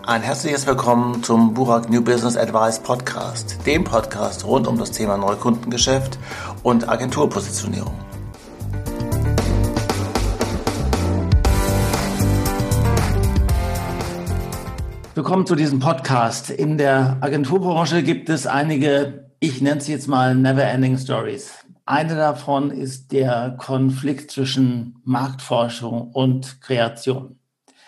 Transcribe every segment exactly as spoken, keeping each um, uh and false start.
Ein herzliches Willkommen zum Burak New Business Advice Podcast, dem Podcast rund um das Thema Neukundengeschäft und Agenturpositionierung. Willkommen zu diesem Podcast. In der Agenturbranche gibt es einige, ich nenne es jetzt mal Never-Ending Stories. Eine davon ist der Konflikt zwischen Marktforschung und Kreation.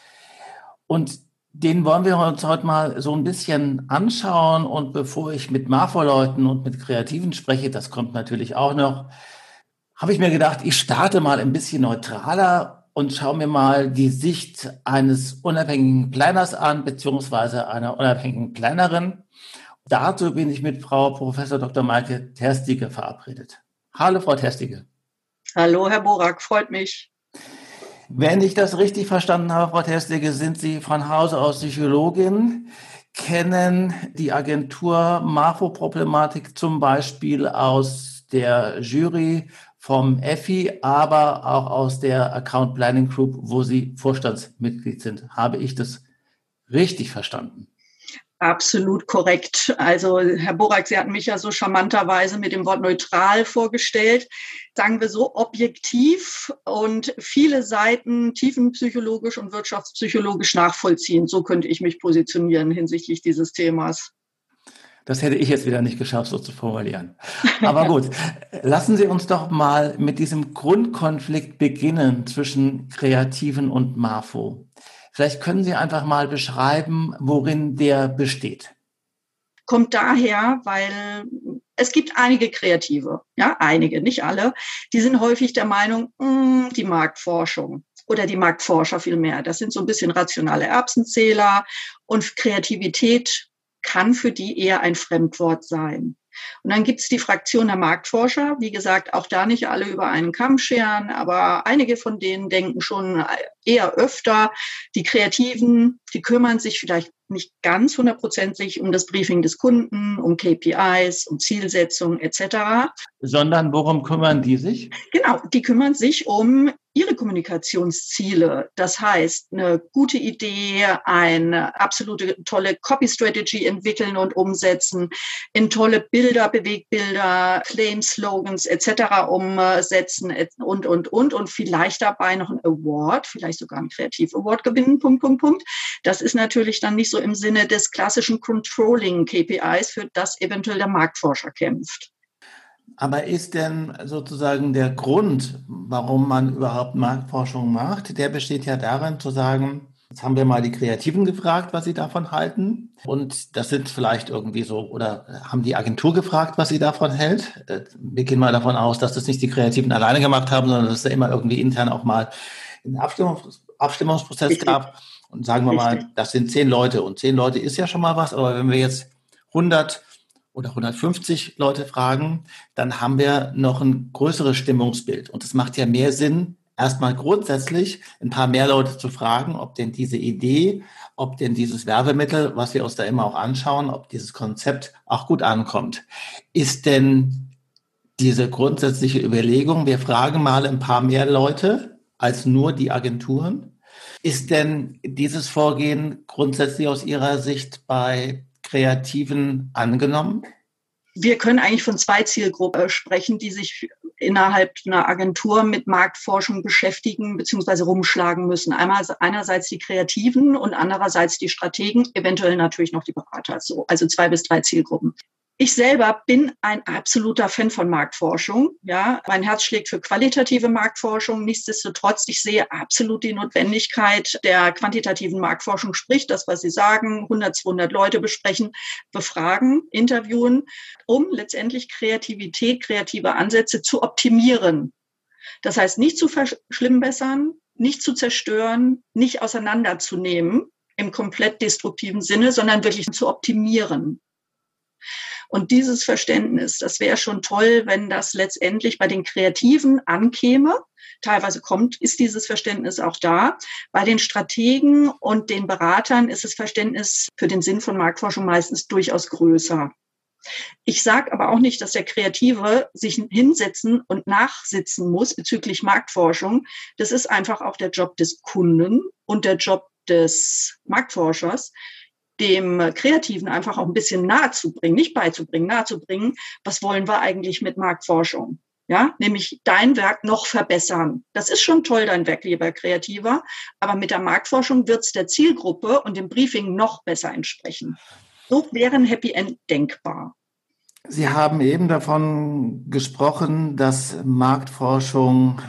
Und den wollen wir uns heute mal so ein bisschen anschauen. Und bevor ich mit Marfo-Leuten und mit Kreativen spreche, das kommt natürlich auch noch, habe ich mir gedacht, ich starte mal ein bisschen neutraler und schaue mir mal die Sicht eines unabhängigen Planners an, beziehungsweise einer unabhängigen Plannerin. Dazu bin ich mit Frau Professor Doktor Maike Terstige verabredet. Hallo, Frau Terstige. Hallo, Herr Burak, freut mich. Wenn ich das richtig verstanden habe, Frau Terstige, sind Sie von Hause aus Psychologin, kennen die Agentur Marfo-Problematik zum Beispiel aus der Jury vom E F I, aber auch aus der Account Planning Group, wo Sie Vorstandsmitglied sind. Habe ich das richtig verstanden? Absolut korrekt. Also Herr Burak, Sie hatten mich ja so charmanterweise mit dem Wort neutral vorgestellt. Sagen wir so, objektiv und viele Seiten tiefenpsychologisch und wirtschaftspsychologisch nachvollziehen. So könnte ich mich positionieren hinsichtlich dieses Themas. Das hätte ich jetzt wieder nicht geschafft, so zu formulieren. Aber gut, lassen Sie uns doch mal mit diesem Grundkonflikt beginnen zwischen Kreativen und Marfo. Vielleicht können Sie einfach mal beschreiben, worin der besteht. Kommt daher, weil es gibt einige Kreative, ja, einige, nicht alle, die sind häufig der Meinung, mh, die Marktforschung oder die Marktforscher vielmehr, das sind so ein bisschen rationale Erbsenzähler und Kreativität kann für die eher ein Fremdwort sein. Und dann gibt es die Fraktion der Marktforscher, wie gesagt, auch da nicht alle über einen Kamm scheren, aber einige von denen denken schon eher öfter, die Kreativen, die kümmern sich vielleicht nicht ganz hundertprozentig um das Briefing des Kunden, um K P Is, um Zielsetzung et cetera. Sondern worum kümmern die sich? Genau, die kümmern sich um ihre Kommunikationsziele. Das heißt, eine gute Idee, eine absolute tolle Copy-Strategy entwickeln und umsetzen, in tolle Bilder, Bewegbilder, Claims, Slogans et cetera umsetzen und, und, und. Und vielleicht dabei noch ein Award, vielleicht sogar ein Kreativ-Award gewinnen, Punkt, Punkt, Punkt. Das ist natürlich dann nicht so im Sinne des klassischen Controlling-K P Is, für das eventuell der Marktforscher kämpft. Aber ist denn sozusagen der Grund, warum man überhaupt Marktforschung macht, der besteht ja darin zu sagen, jetzt haben wir mal die Kreativen gefragt, was sie davon halten. Und das sind vielleicht irgendwie so, oder haben die Agentur gefragt, was sie davon hält. Wir gehen mal davon aus, dass das nicht die Kreativen alleine gemacht haben, sondern dass es da immer irgendwie intern auch mal einen Abstimmungs- Abstimmungsprozess Richtig. gab. Und sagen wir Richtig. mal, das sind zehn Leute. Und zehn Leute ist ja schon mal was, aber wenn wir jetzt hundert oder hundertfünfzig Leute fragen, dann haben wir noch ein größeres Stimmungsbild. Und es macht ja mehr Sinn, erstmal grundsätzlich ein paar mehr Leute zu fragen, ob denn diese Idee, ob denn dieses Werbemittel, was wir uns da immer auch anschauen, ob dieses Konzept auch gut ankommt. Ist denn diese grundsätzliche Überlegung, wir fragen mal ein paar mehr Leute als nur die Agenturen, ist denn dieses Vorgehen grundsätzlich aus Ihrer Sicht bei Kreativen angenommen? Wir können eigentlich von zwei Zielgruppen sprechen, die sich innerhalb einer Agentur mit Marktforschung beschäftigen bzw. rumschlagen müssen. Einmal einerseits die Kreativen und andererseits die Strategen, eventuell natürlich noch die Berater. So, also zwei bis drei Zielgruppen. Ich selber bin ein absoluter Fan von Marktforschung. Ja, mein Herz schlägt für qualitative Marktforschung. Nichtsdestotrotz, ich sehe absolut die Notwendigkeit der quantitativen Marktforschung, sprich das, was Sie sagen, hundert, zweihundert Leute besprechen, befragen, interviewen, um letztendlich Kreativität, kreative Ansätze zu optimieren. Das heißt, nicht zu verschlimmbessern, nicht zu zerstören, nicht auseinanderzunehmen im komplett destruktiven Sinne, sondern wirklich zu optimieren. Und dieses Verständnis, das wäre schon toll, wenn das letztendlich bei den Kreativen ankäme. Teilweise kommt, ist dieses Verständnis auch da. Bei den Strategen und den Beratern ist das Verständnis für den Sinn von Marktforschung meistens durchaus größer. Ich sage aber auch nicht, dass der Kreative sich hinsetzen und nachsitzen muss bezüglich Marktforschung. Das ist einfach auch der Job des Kunden und der Job des Marktforschers, dem Kreativen einfach auch ein bisschen nahe zu bringen, nicht beizubringen, nahe zu bringen, was wollen wir eigentlich mit Marktforschung? Ja, nämlich dein Werk noch verbessern. Das ist schon toll, dein Werk, lieber Kreativer, aber mit der Marktforschung wird es der Zielgruppe und dem Briefing noch besser entsprechen. So wäre ein Happy End denkbar. Sie haben eben davon gesprochen, dass Marktforschung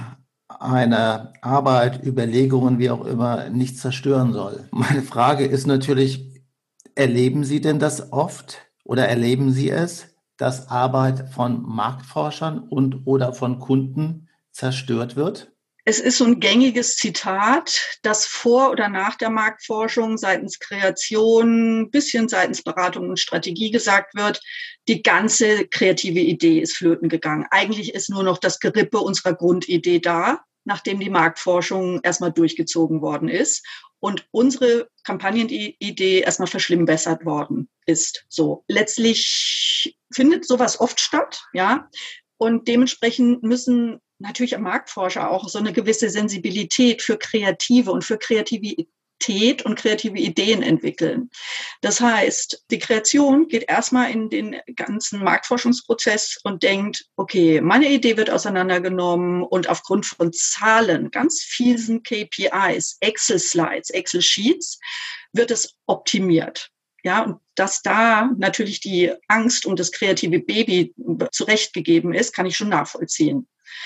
eine Arbeit, Überlegungen, wie auch immer, nicht zerstören soll. Meine Frage ist natürlich, erleben Sie denn das oft oder erleben Sie es, dass Arbeit von Marktforschern und oder von Kunden zerstört wird? Es ist so ein gängiges Zitat, das vor oder nach der Marktforschung seitens Kreation, ein bisschen seitens Beratung und Strategie gesagt wird, die ganze kreative Idee ist flöten gegangen. Eigentlich ist nur noch das Gerippe unserer Grundidee da, nachdem die Marktforschung erstmal durchgezogen worden ist und unsere Kampagnenidee erstmal verschlimmbessert worden ist. So, letztlich findet sowas oft statt, ja, und dementsprechend müssen natürlich am Marktforscher auch so eine gewisse Sensibilität für Kreative und für Kreativität und kreative Ideen entwickeln. Das heißt, die Kreation geht erstmal in den ganzen Marktforschungsprozess und denkt, okay, meine Idee wird auseinandergenommen und aufgrund von Zahlen, ganz vielen K P Is, Excel-Slides, Excel-Sheets, wird es optimiert. Ja, und dass da natürlich die Angst um das kreative Baby zurechtgegeben ist, kann ich schon nachvollziehen.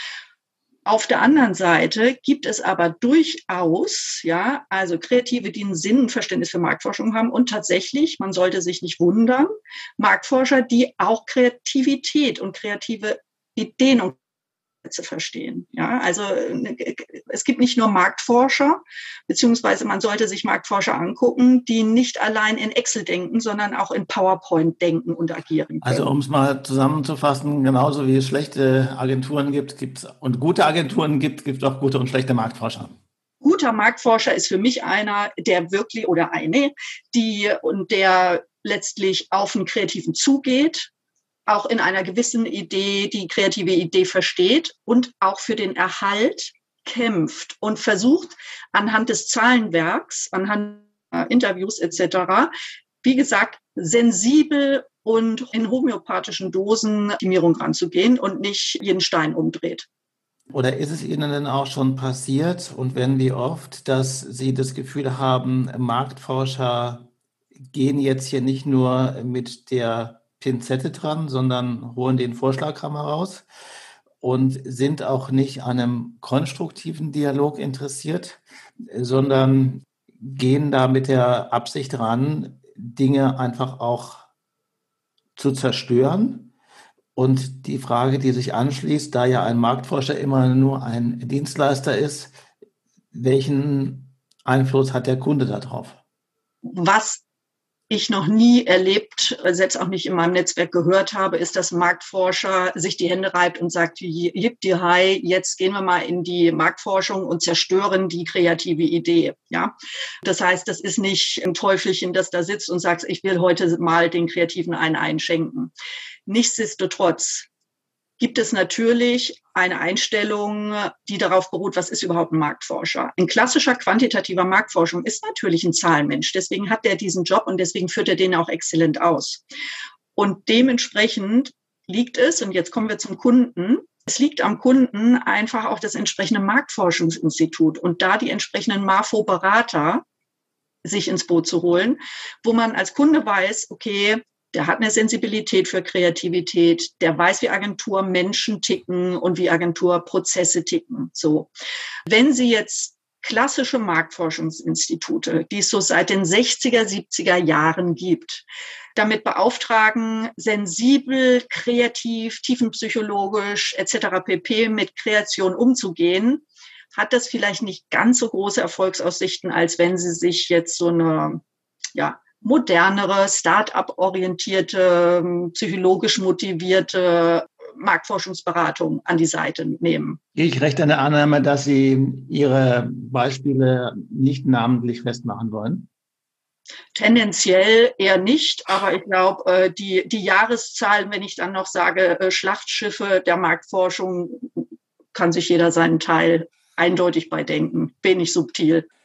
Auf der anderen Seite gibt es aber durchaus, ja, also Kreative, die einen Sinn und Verständnis für Marktforschung haben und tatsächlich, man sollte sich nicht wundern, Marktforscher, die auch Kreativität und kreative Ideen und zu verstehen. Ja, also es gibt nicht nur Marktforscher, beziehungsweise man sollte sich Marktforscher angucken, die nicht allein in Excel denken, sondern auch in PowerPoint denken und agieren können. Also um es mal zusammenzufassen, genauso wie es schlechte Agenturen gibt, gibt's und gute Agenturen gibt, gibt es auch gute und schlechte Marktforscher. Guter Marktforscher ist für mich einer, der wirklich oder eine, die und der letztlich auf einen Kreativen zugeht, auch in einer gewissen Idee die kreative Idee versteht und auch für den Erhalt kämpft und versucht anhand des Zahlenwerks, anhand äh, Interviews et cetera, wie gesagt, sensibel und in homöopathischen Dosen Optimierung ranzugehen und nicht jeden Stein umdreht. Oder ist es Ihnen denn auch schon passiert und wenn wie oft, dass Sie das Gefühl haben, Marktforscher gehen jetzt hier nicht nur mit der Pinzette dran, sondern holen den Vorschlaghammer raus und sind auch nicht an einem konstruktiven Dialog interessiert, sondern gehen da mit der Absicht ran, Dinge einfach auch zu zerstören. Und die Frage, die sich anschließt, da ja ein Marktforscher immer nur ein Dienstleister ist, welchen Einfluss hat der Kunde darauf? Was ich noch nie erlebt, selbst auch nicht in meinem Netzwerk gehört habe, ist, dass ein Marktforscher sich die Hände reibt und sagt, jip die Hi, jetzt gehen wir mal in die Marktforschung und zerstören die kreative Idee. Ja, das heißt, das ist nicht ein Teufelchen, das da sitzt und sagt, ich will heute mal den Kreativen einen einschenken. Nichtsdestotrotz gibt es natürlich eine Einstellung, die darauf beruht, was ist überhaupt ein Marktforscher? Ein klassischer quantitativer Marktforschung ist natürlich ein Zahlenmensch. Deswegen hat er diesen Job und deswegen führt er den auch exzellent aus. Und dementsprechend liegt es, und jetzt kommen wir zum Kunden, es liegt am Kunden einfach auch das entsprechende Marktforschungsinstitut und da die entsprechenden MAFO-Berater sich ins Boot zu holen, wo man als Kunde weiß, okay, der hat eine Sensibilität für Kreativität, der weiß, wie Agenturmenschen ticken und wie Agenturprozesse ticken. So. Wenn Sie jetzt klassische Marktforschungsinstitute, die es so seit den sechziger, siebziger Jahren gibt, damit beauftragen, sensibel, kreativ, tiefenpsychologisch et cetera pp. Mit Kreation umzugehen, hat das vielleicht nicht ganz so große Erfolgsaussichten, als wenn Sie sich jetzt so eine, ja, modernere, Start-up-orientierte, psychologisch motivierte Marktforschungsberatung an die Seite nehmen. Gehe ich recht an der Annahme, dass Sie Ihre Beispiele nicht namentlich festmachen wollen? Tendenziell eher nicht, aber ich glaube, die, die Jahreszahlen, wenn ich dann noch sage, Schlachtschiffe der Marktforschung, kann sich jeder seinen Teil eindeutig bei denken, wenig subtil.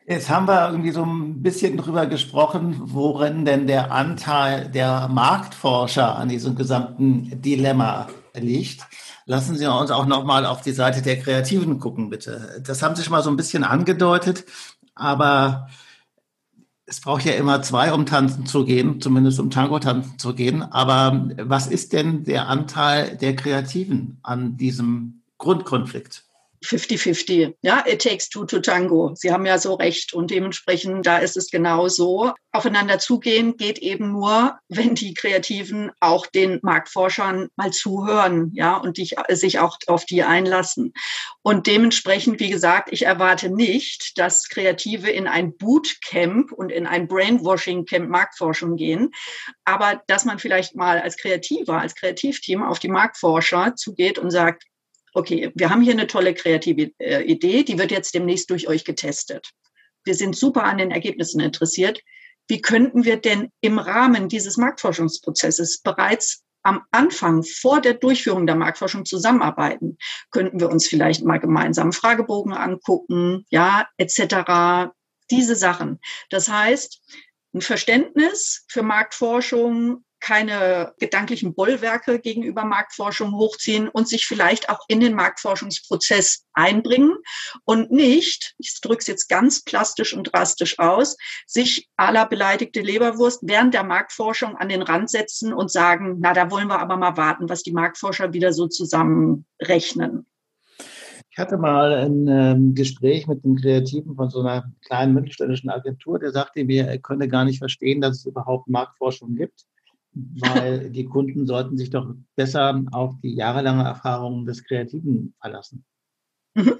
Jetzt haben wir irgendwie so ein bisschen drüber gesprochen, worin denn der Anteil der Marktforscher an diesem gesamten Dilemma liegt. Lassen Sie uns auch noch mal auf die Seite der Kreativen gucken, bitte. Das haben Sie schon mal so ein bisschen angedeutet, aber es braucht ja immer zwei, um tanzen zu gehen, zumindest um Tango tanzen zu gehen. Aber was ist denn der Anteil der Kreativen an diesem Grundkonflikt? fünfzig fünfzig, ja, it takes two to tango. Sie haben ja so recht und dementsprechend, da ist es genau so. Aufeinander zugehen geht eben nur, wenn die Kreativen auch den Marktforschern mal zuhören, ja, und die, sich auch auf die einlassen. Und dementsprechend, wie gesagt, ich erwarte nicht, dass Kreative in ein Bootcamp und in ein Brainwashing-Camp Marktforschung gehen, aber dass man vielleicht mal als Kreativer, als Kreativteam auf die Marktforscher zugeht und sagt, okay, wir haben hier eine tolle kreative äh, Idee, die wird jetzt demnächst durch euch getestet. Wir sind super an den Ergebnissen interessiert. Wie könnten wir denn im Rahmen dieses Marktforschungsprozesses bereits am Anfang vor der Durchführung der Marktforschung zusammenarbeiten? Könnten wir uns vielleicht mal gemeinsam Fragebogen angucken, ja, et cetera. Diese Sachen. Das heißt, ein Verständnis für Marktforschung, keine gedanklichen Bollwerke gegenüber Marktforschung hochziehen und sich vielleicht auch in den Marktforschungsprozess einbringen und nicht, ich drücke es jetzt ganz plastisch und drastisch aus, sich à la beleidigte Leberwurst während der Marktforschung an den Rand setzen und sagen, na, da wollen wir aber mal warten, was die Marktforscher wieder so zusammenrechnen. Ich hatte mal ein ähm, Gespräch mit einem Kreativen von so einer kleinen mittelständischen Agentur, der sagte mir, er könne gar nicht verstehen, dass es überhaupt Marktforschung gibt, weil die Kunden sollten sich doch besser auf die jahrelange Erfahrung des Kreativen verlassen. Mhm.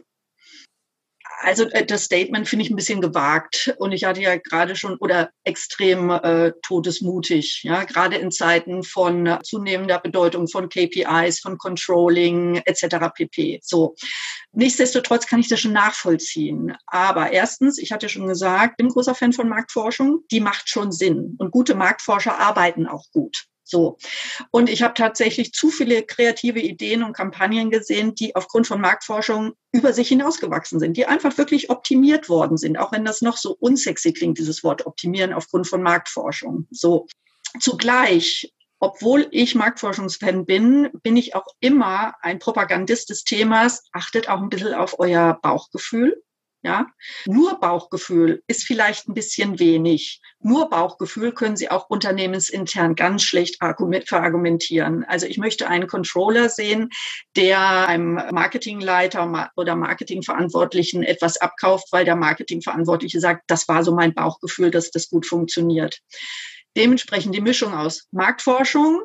Also das Statement finde ich ein bisschen gewagt und ich hatte ja gerade schon oder extrem äh, todesmutig, ja, gerade in Zeiten von äh, zunehmender Bedeutung von K P Is, von Controlling et cetera pp. So, nichtsdestotrotz kann ich das schon nachvollziehen. Aber erstens, ich hatte schon gesagt, bin großer Fan von Marktforschung, die macht schon Sinn und gute Marktforscher arbeiten auch gut. So. Und ich habe tatsächlich zu viele kreative Ideen und Kampagnen gesehen, die aufgrund von Marktforschung über sich hinausgewachsen sind, die einfach wirklich optimiert worden sind, auch wenn das noch so unsexy klingt, dieses Wort optimieren aufgrund von Marktforschung. So. Zugleich, obwohl ich Marktforschungsfan bin, bin ich auch immer ein Propagandist des Themas, achtet auch ein bisschen auf euer Bauchgefühl. Ja, nur Bauchgefühl ist vielleicht ein bisschen wenig. Nur Bauchgefühl können Sie auch unternehmensintern ganz schlecht verargumentieren. Also ich möchte einen Controller sehen, der einem Marketingleiter oder Marketingverantwortlichen etwas abkauft, weil der Marketingverantwortliche sagt, das war so mein Bauchgefühl, dass das gut funktioniert. Dementsprechend die Mischung aus Marktforschung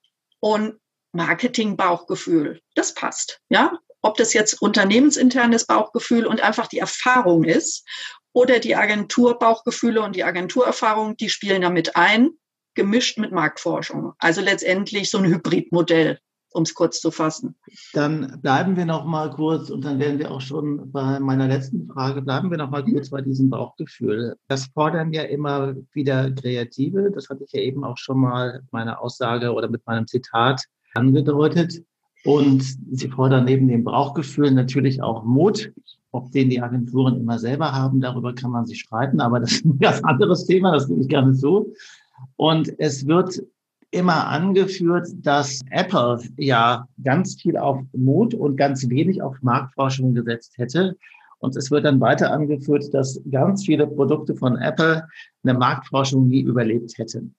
und Marketing-Bauchgefühl, das passt, ja. Ob das jetzt unternehmensinternes Bauchgefühl und einfach die Erfahrung ist oder die Agenturbauchgefühle und die Agenturerfahrung, die spielen damit ein, gemischt mit Marktforschung. Also letztendlich so ein Hybridmodell, um es kurz zu fassen. Dann bleiben wir noch mal kurz und dann werden wir auch schon bei meiner letzten Frage, bleiben wir noch mal kurz bei diesem Bauchgefühl. Das fordern ja immer wieder Kreative. Das hatte ich ja eben auch schon mal mit meiner Aussage oder mit meinem Zitat angedeutet. Und sie fordern neben dem Bauchgefühl natürlich auch Mut, ob den die Agenturen immer selber haben. Darüber kann man sich streiten, aber das ist ein ganz anderes Thema, das gebe ich gerne zu. Und es wird immer angeführt, dass Apple ja ganz viel auf Mut und ganz wenig auf Marktforschung gesetzt hätte. Und es wird dann weiter angeführt, dass ganz viele Produkte von Apple eine Marktforschung nie überlebt hätten.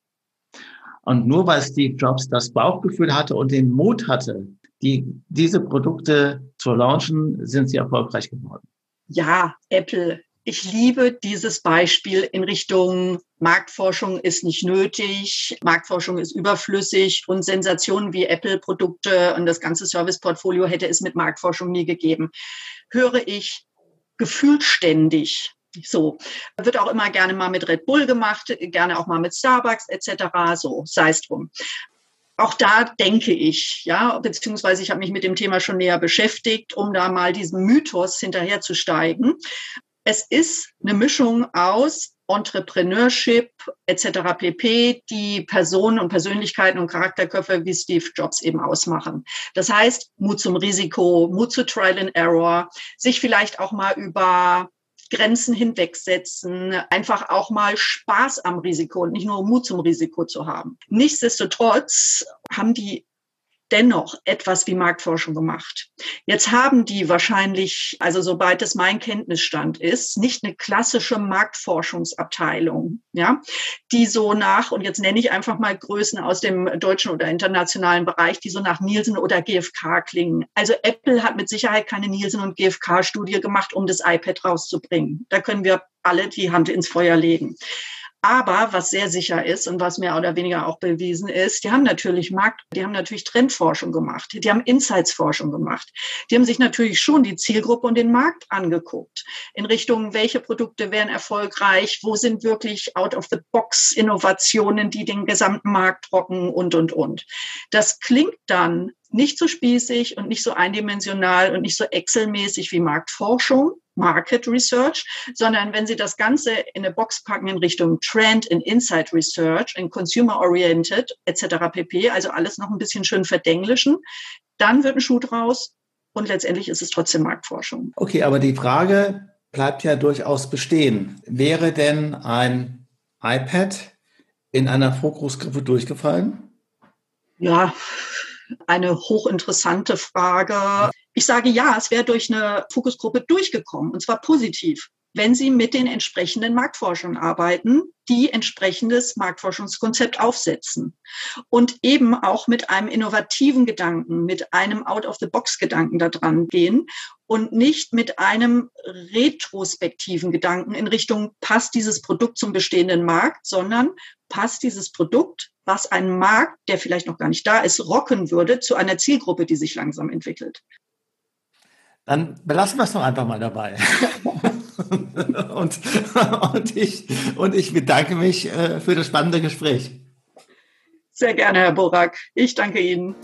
Und nur weil Steve Jobs das Bauchgefühl hatte und den Mut hatte, die, diese Produkte zu launchen, sind sie erfolgreich geworden. Ja, Apple. Ich liebe dieses Beispiel in Richtung Marktforschung ist nicht nötig, Marktforschung ist überflüssig und Sensationen wie Apple-Produkte und das ganze Serviceportfolio hätte es mit Marktforschung nie gegeben. Höre ich gefühlt ständig. So, wird auch immer gerne mal mit Red Bull gemacht, gerne auch mal mit Starbucks et cetera. So, sei es drum. Auch da denke ich, ja, beziehungsweise ich habe mich mit dem Thema schon näher beschäftigt, um da mal diesem Mythos hinterherzusteigen. Es ist eine Mischung aus Entrepreneurship et cetera pp., die Personen und Persönlichkeiten und Charakterköpfe wie Steve Jobs eben ausmachen. Das heißt, Mut zum Risiko, Mut zu Trial and Error, sich vielleicht auch mal über Grenzen hinwegsetzen, einfach auch mal Spaß am Risiko und nicht nur Mut zum Risiko zu haben. Nichtsdestotrotz haben die dennoch etwas wie Marktforschung gemacht. Jetzt haben die wahrscheinlich, also sobald es mein Kenntnisstand ist, nicht eine klassische Marktforschungsabteilung, ja, die so nach, und jetzt nenne ich einfach mal Größen aus dem deutschen oder internationalen Bereich, die so nach Nielsen oder G F K klingen. Also Apple hat mit Sicherheit keine Nielsen- und G F K-Studie gemacht, um das iPad rauszubringen. Da können wir alle die Hand ins Feuer legen. Aber was sehr sicher ist und was mehr oder weniger auch bewiesen ist, die haben natürlich Markt, die haben natürlich Trendforschung gemacht, die haben Insights-Forschung gemacht. Die haben sich natürlich schon die Zielgruppe und den Markt angeguckt in Richtung, welche Produkte wären erfolgreich, wo sind wirklich out-of-the-box-Innovationen, die den gesamten Markt rocken und, und, und. Das klingt dann nicht so spießig und nicht so eindimensional und nicht so Excel-mäßig wie Marktforschung, Market Research, sondern wenn Sie das Ganze in eine Box packen in Richtung Trend, in Insight Research, in Consumer-Oriented et cetera pp., also alles noch ein bisschen schön verdenglischen, dann wird ein Schuh draus und letztendlich ist es trotzdem Marktforschung. Okay, aber die Frage bleibt ja durchaus bestehen. Wäre denn ein iPad in einer Fokusgruppe durchgefallen? Ja, eine hochinteressante Frage. Ich sage ja, es wäre durch eine Fokusgruppe durchgekommen, und zwar positiv, wenn Sie mit den entsprechenden Marktforschern arbeiten, die entsprechendes Marktforschungskonzept aufsetzen und eben auch mit einem innovativen Gedanken, mit einem Out-of-the-Box-Gedanken da dran gehen und nicht mit einem retrospektiven Gedanken in Richtung, passt dieses Produkt zum bestehenden Markt, sondern passt dieses Produkt, was einen Markt, der vielleicht noch gar nicht da ist, rocken würde, zu einer Zielgruppe, die sich langsam entwickelt. Dann belassen wir es doch einfach mal dabei. und, und, ich, und ich bedanke mich äh, für das spannende Gespräch. Sehr gerne, Herr Borak. Ich danke Ihnen.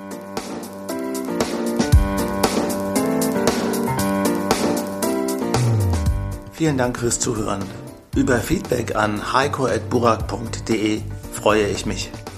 Vielen Dank fürs Zuhören. Über Feedback an heiko at burak punkt de freue ich mich.